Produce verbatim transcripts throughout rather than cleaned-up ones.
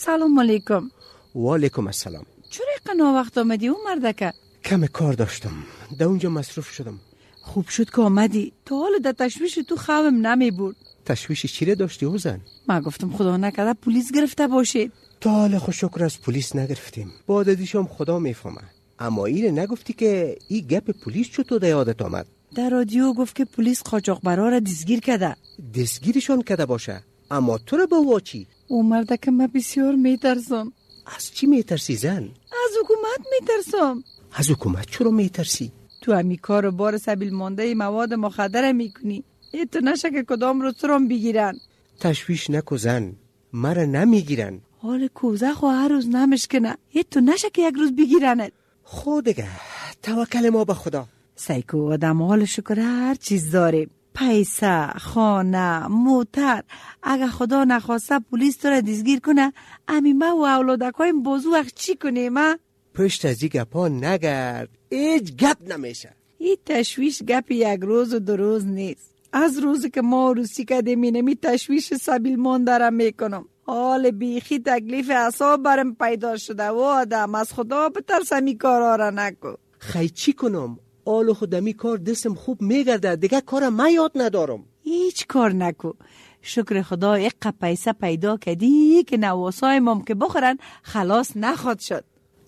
سلام علیکم. و علیکم السلام. چرا اینقدر وقت آمدی اون مردکه؟ کم کار داشتم، در اونجا مصروف شدم. خوب شد که آمدی، تا حال در تشویش تو خوابم نمی بود. تشویش چیره داشتی اوزن؟ من گفتم خدا نکرده پلیس گرفته باشید. تا حال خوش شکر از پلیس نگرفتیم، با دادیشم خدا میفهمه. اما اینه نگفتی که این گپ پلیس چطور در یادت آمد؟ در رادیو گفت که پلیس قاچاقبرا را دستگیر کرده. دستگیرشان کرده باشه، اما تو را با واچی؟ او مردکه من بسیار میترسم. از چی میترسی زن؟ از حکومت میترسم. از حکومت چرا میترسی؟ تو همی کار و بار سبیل مانده مواد مخدر میکنی، ای تو نشه که کدام رو سرم بگیرن. تشویش نکو زن، مرا نمیگیرن. حال کوزه خو هر روز نمشکنه، ای تو نشه که یک روز بگیرنت. خودگه توکل ما به خدا. سایکو آدم حال شکر هر چیز داره، پیسه، خانه، موتر. اگه خدا نخواسته پلیس تو را دستگیر کنه، امی ما و اولادکایم بازو وقت چی کنیم؟ ما پشت از این گپا نگرد، هیچ گپ نمیشه. این تشویش گپ یک روز و دو روز نیست. از روزی که ما روسی کردیم اینمی تشویش سبیل مانده را میکنم. حال بیخی تکلیف اعصاب برم پیدا شده و آدم از خدا بترسم این کارا را نکن. خی چی کنم؟ آل خودمی کار دستم خوب میگرده، دیگه کارم من یاد ندارم. هیچ کار نکو. شکر خدا یک پیسه پیدا کردی که نواسای مام که بخورن خلاص نخواد شد.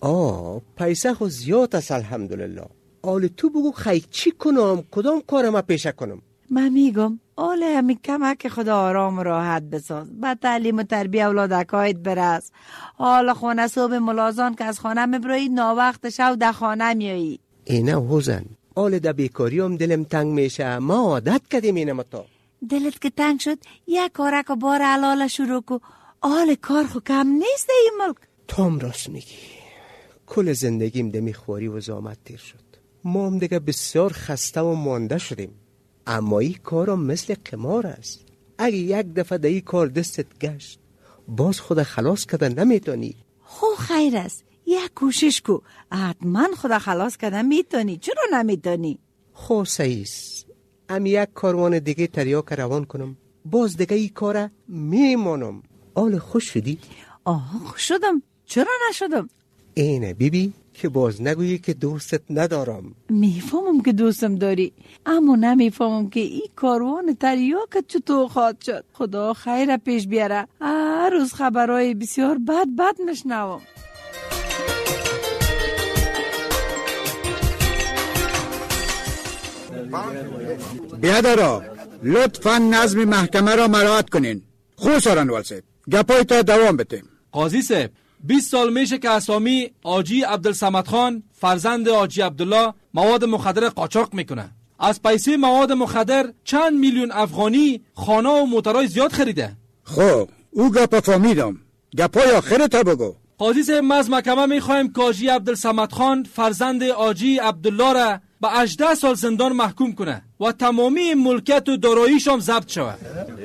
آه پیسه خو زیاد است الحمدلله. آل تو بگو خی چی کنم، کدام کارم پیشه کنم؟ من میگم آل همی کمه که خدا آرام و راحت بساز، با تعلیم و تربیه اولادکایت برس. حال خونه صبح ملازان که از خانه میبروی، ناوقت شو در خانه میایی. اینه حوزن، آل در بیکاری هم دلم تنگ میشه، ما عادت کردیم اینه متا. دلت که تنگ شد یک کارک و بار علاله شروع کو. آل کار خو کم نیست این ملک. تام راست میگی، کل زندگیم دمی خواری و زامت تیر شد. ما هم دیگه بسیار خسته و مانده شدیم. اما این کارم مثل قمار است، اگه یک دفعه در این کار دستت گشت باز خود خلاص کردن نمیتونی. خو خیر است، یک کوشش کو، حتما خود خلاص کردن میتونی. چرا نمیتونی؟ خو سیست امی یک کاروان دیگه تریاک روان کنم، باز دیگه این کاره میمانم. آل خوش شدی؟ آه خوش شدم، چرا نشدم؟ اینه بیبی که باز نگویی که دوستت ندارم. میفهمم که دوستم داری، اما نمیفهمم که این کاروان تریاکت چطور خواهد شد. خدا خیر پیش بیاره. هر روز خبرهای بسیار بد بد نشنوم. بیادرها لطفا نظم محکمه را مراعات کنین. خوب سارن والسید گپای تا دوام بتیم. قاضی صاحب بیست سال میشه که اسامی آجی عبدالصمد خان فرزند آجی عبدالله مواد مخدر قاچاق میکنه. از پیسه مواد مخدر چند میلیون افغانی خانه و موترهای زیاد خریده. خب او گپا فهمیدم، گپای آخر تا بگو. قاضی صاحب ما از محکمه میخوایم که آجی عبدالصمد خان فرزند آجی عبدالله را به هجده سال زندان محکوم کنه و تمامی ملکیت و داراییش هم ضبط شود.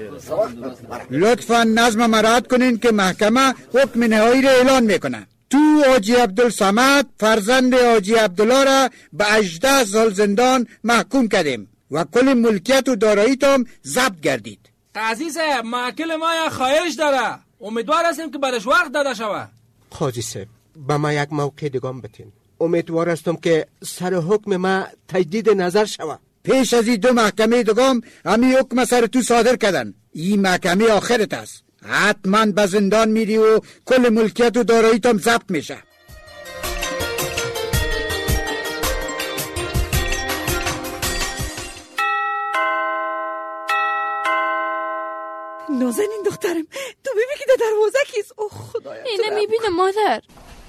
لطفا نظم مراعات کنین که محکمه حکم نهایی را اعلان میکنه. تو آجی عبدالصمد فرزند آجی عبدالله را به هجده سال زندان محکوم کردیم و کل ملکیت و داراییت هم ضبط گردید. قاضی صاحب معقل ما یا خواهش داره، امیدوار هستیم که برش وقت داده شود. قاضی صاحب به ما یک موقع دیگم بتین، امیدوار هستم که سر حکم ما تجدید نظر شود. پیش از این دو محکمه دیگم همی حکم سر تو صادر کردن، این محکمه آخرت است. حتما به زندان میری و کل ملکیت و داراییت هم ضبط میشه. نازنین دخترم، تو ببین که در دروازه کیست؟ اوه خدایا، اینه میبینه مادر.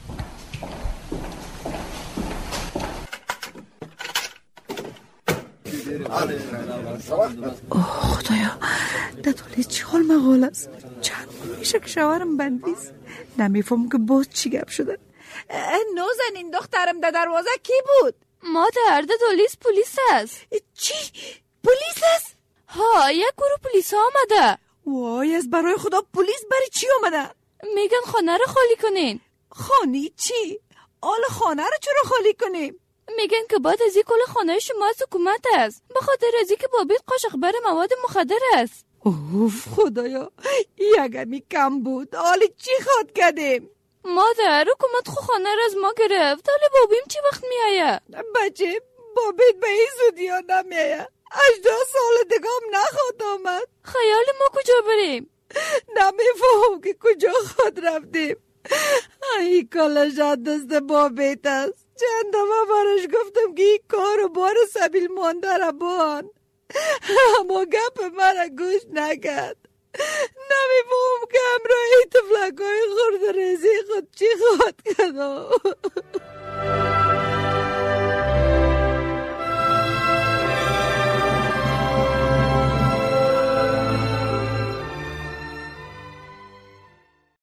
اوه خدایا، در طولی چی حال مقال است؟ چند میشه که شوهرم بندیست، نمیفهم که باز چی گپ شده. نازنین دخترم در دروازه کی بود؟ مادر در دولیس پلیس است. چی؟ پلیس است؟ ها یک گروه پلیس ها آمده. وای از برای خدا، پلیس برای چی آمده؟ میگن خانه رو خالی کنین. خانه چی؟ آل خانه رو چرا خالی کنیم؟ میگن که بعد از این کل خانه شما از حکومت است، به خاطر از این که بابیت قاچاقبر مواد مخدر است. اوف خدایا، یکمی کم بود. حالی چی خواد کردیم؟ مادر حکومت خو خانه را از ما گرفت. حالا بابیم چی وقت می آیه؟ بچه بابیت به این زودی ها نمی آیه. هجده سال دگام نخواد آمد. خیال ما کجا بریم؟ نمیفهم که کجا خود رفتیم. ای کالشت دست بابیت است. چند دفعه برش گفتم که این کار و بار سبیل مانده را بان، اما گپ مرا گوش نکرد. نمیفهم که همراه ای تفلک های خورد ریزی خود چی خود کرد.